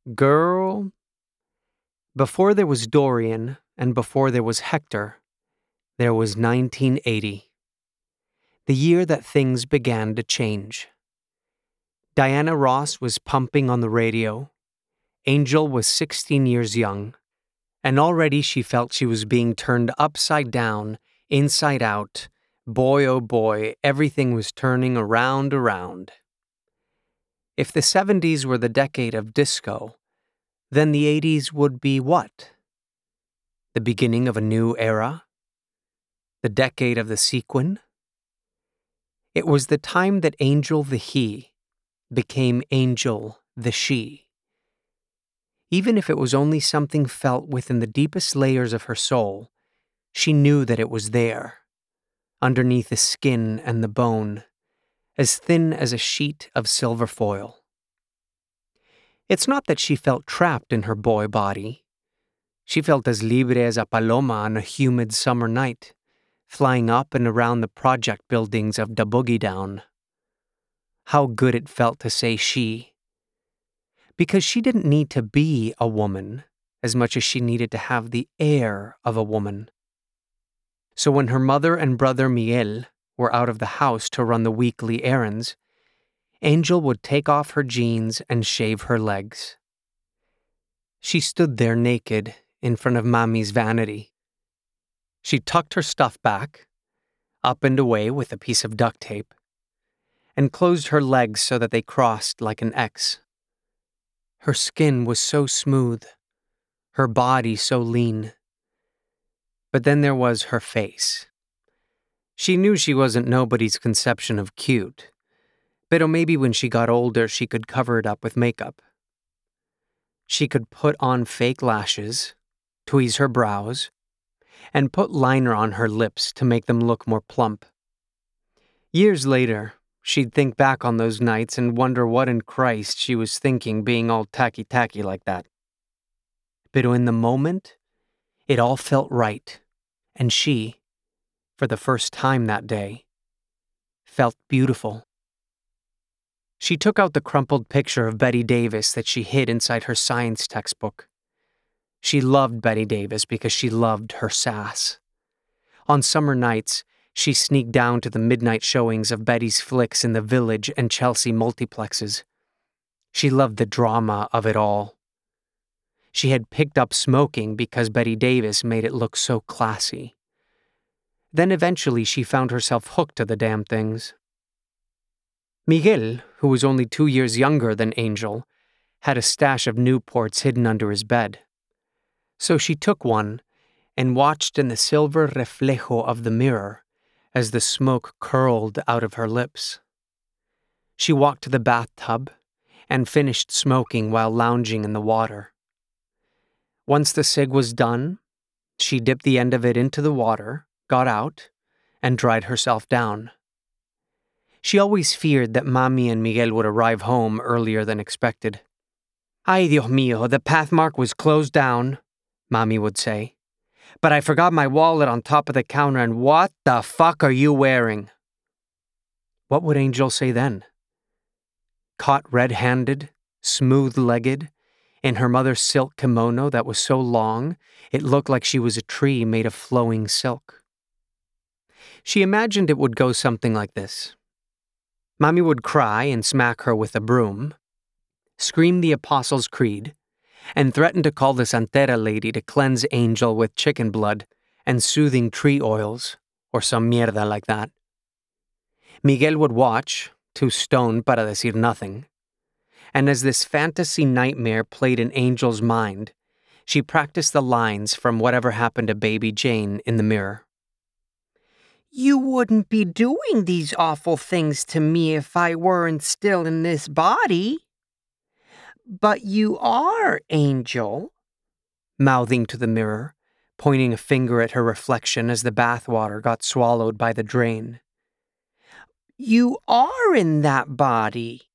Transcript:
Girl, before there was Dorian and before there was Hector, there was 1980, the year that things began to change. Diana Ross was pumping on the radio. Angel was 16 years young, and already she felt she was being turned upside down, inside out. Boy, oh boy, everything was turning around. If the 70s were the decade of disco, then the 80s would be what? The beginning of a new era? The decade of the sequin? It was the time that Angel the he became Angel the she. Even if it was only something felt within the deepest layers of her soul, she knew that it was there, underneath the skin and the bone, as thin as a sheet of silver foil. It's not that she felt trapped in her boy body. She felt as libre as a paloma on a humid summer night, flying up and around the project buildings of Da Boogie Down. How good it felt to say she. Because she didn't need to be a woman as much as she needed to have the air of a woman. So when her mother and brother Miguel were out of the house to run the weekly errands, Angel would take off her jeans and shave her legs. She stood there naked in front of Mommy's vanity. She tucked her stuff back, up and away with a piece of duct tape, and closed her legs so that they crossed like an X. Her skin was so smooth, her body so lean. But then there was her face. She knew she wasn't nobody's conception of cute, but maybe when she got older she could cover it up with makeup. She could put on fake lashes, tweeze her brows, and put liner on her lips to make them look more plump. Years later, she'd think back on those nights and wonder what in Christ she was thinking being all tacky like that. But in the moment, it all felt right, and she, for the first time that day, felt beautiful. She took out the crumpled picture of Betty Davis that she hid inside her science textbook. She loved Betty Davis because she loved her sass. On summer nights, she sneaked down to the midnight showings of Betty's flicks in the Village and Chelsea multiplexes. She loved the drama of it all. She had picked up smoking because Betty Davis made it look so classy. Then eventually she found herself hooked to the damn things. Miguel, who was only 2 years younger than Angel, had a stash of Newports hidden under his bed. So she took one and watched in the silver reflejo of the mirror as the smoke curled out of her lips. She walked to the bathtub and finished smoking while lounging in the water. Once the cig was done, she dipped the end of it into the water, got out, and dried herself down. She always feared that Mami and Miguel would arrive home earlier than expected. "Ay, Dios mío, the pathmark was closed down," Mami would say. "But I forgot my wallet on top of the counter, and what the fuck are you wearing?" What would Angel say then? Caught red-handed, smooth-legged, in her mother's silk kimono that was so long it looked like she was a tree made of flowing silk. She imagined it would go something like this. Mami would cry and smack her with a broom, scream the Apostles' Creed, and threaten to call the Santera lady to cleanse Angel with chicken blood and soothing tree oils, or some mierda like that. Miguel would watch, too stoned para decir nothing, and as this fantasy nightmare played in Angel's mind, she practiced the lines from Whatever Happened to Baby Jane in the mirror. "You wouldn't be doing these awful things to me if I weren't still in this body." "But you are, Angel," mouthing to the mirror, pointing a finger at her reflection as the bathwater got swallowed by the drain. "You are in that body.